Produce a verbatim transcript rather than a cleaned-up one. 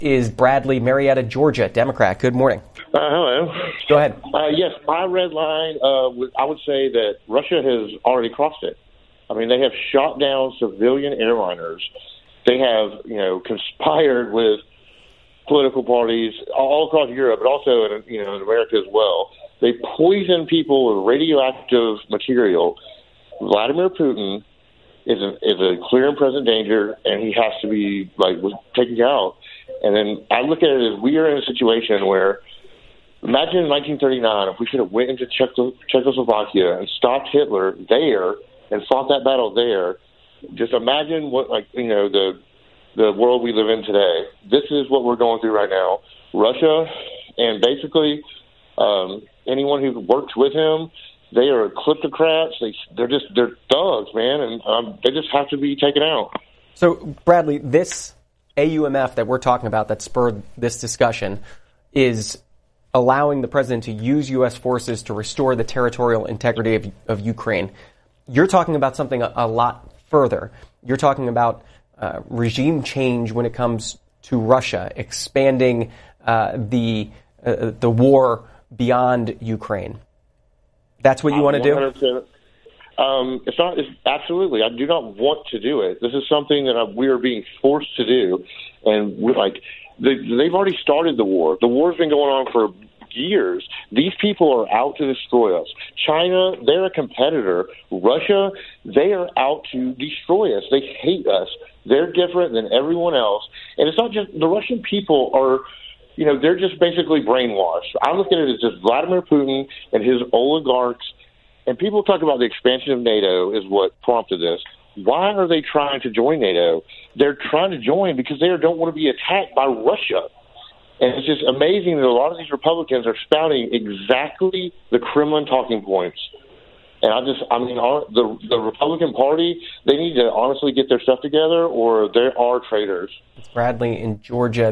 is Bradley, Marietta, Georgia, Democrat. Good morning. Uh, hello. Go ahead. Uh, yes, my red line, uh, I would say that Russia has already crossed it. I mean, they have shot down civilian airliners. They have, you know, conspired with political parties all across Europe, but also in, you know, in America as well. They poison people with radioactive material. Vladimir Putin is a, is a clear and present danger, and he has to be, like, taken out. And then I look at it as we are in a situation where, imagine in nineteen thirty-nine, if we could have went into Czech- Czechoslovakia and stopped Hitler there and fought that battle there. Just imagine what, like, you know, the the world we live in today. This is what we're going through right now. Russia and basically um, anyone who works with him, they are kleptocrats. They they're just they're thugs, man, and um, they just have to be taken out. So, Bradley, this A U M F that we're talking about that spurred this discussion is allowing the president to use U S forces to restore the territorial integrity of, of Ukraine. You're talking about something a, a lot further. You're talking about uh, regime change when it comes to Russia, expanding uh, the uh, the war beyond Ukraine. That's what you want to do? Um, it's not. It's, absolutely, I do not want to do it. This is something that I, we are being forced to do, and we're like they, they've already started the war. The war's been going on for years. These people are out to destroy us. China, they're a competitor. Russia, they are out to destroy us. They hate us. They're different than everyone else. And it's not just the Russian people are, you know, they're just basically brainwashed. I look at it as just Vladimir Putin and his oligarchs. And people talk about the expansion of NATO is what prompted this. Why are they trying to join NATO? They're trying to join because they don't want to be attacked by Russia. And it's just amazing that a lot of these Republicans are spouting exactly the Kremlin talking points. And I just, I mean, the the Republican Party, they need to honestly get their stuff together, or they are traitors. It's Bradley in Georgia.